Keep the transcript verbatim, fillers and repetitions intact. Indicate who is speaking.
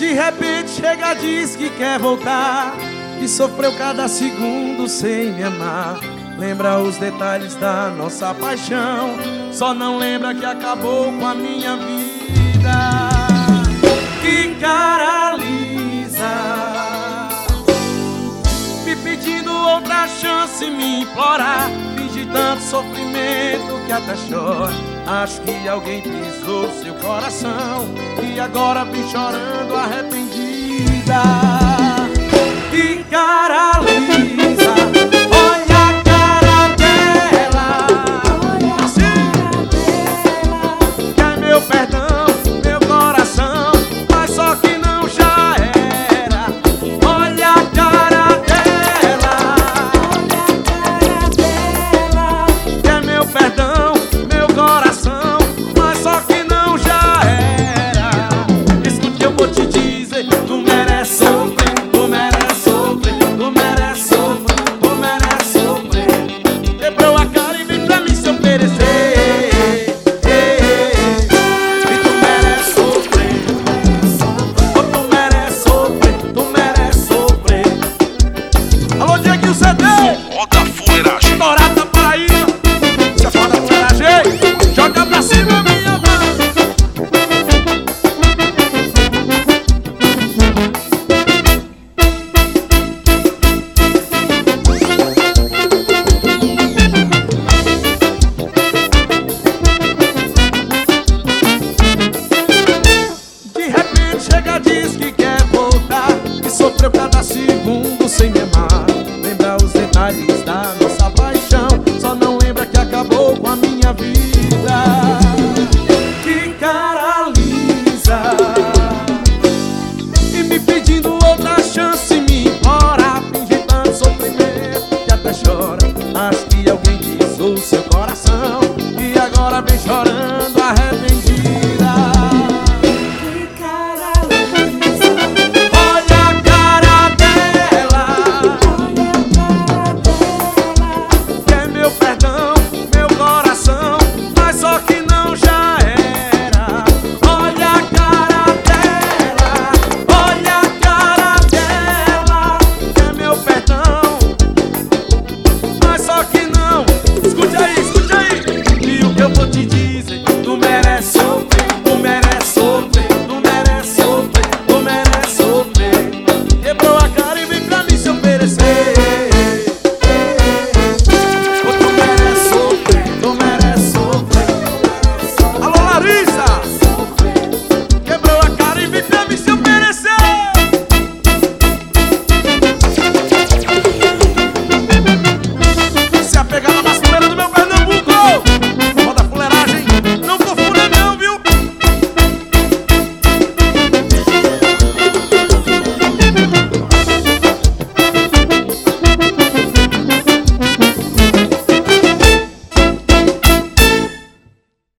Speaker 1: De repente chega, diz que quer voltar, que sofreu cada segundo sem me amar. Lembra os detalhes da nossa paixão, só não lembra que acabou com a minha vida. Que cara lisa, me pedindo outra chance, me implorar. Finge tanto sofrimento que até chora. Acho que alguém pisou seu coração e agora vem chorando arrependida. Que cara lisa, olha a cara dela, assim, quer meu perdão, meu coração, mas só que não já era. Olha a cara dela, quer meu perdão, meu coração, mas só que não já era. Escute, eu vou te dizer, tu merece sofrer, tu merece sofrer, tu merece sofrer, tu merece sofrer. Quebrou a cara e vem pra mim se oferecer. E tu merece sofrer, oh, tu merece sofrer, tu merece sofrer. Alô, Diego, o C D
Speaker 2: Roda fuleiragem.
Speaker 1: estourado da Paraíba. Se a foda fuleiragem, joga pra cima, minha mão. De repente chega, diz que quer voltar, que sofreu cada segundo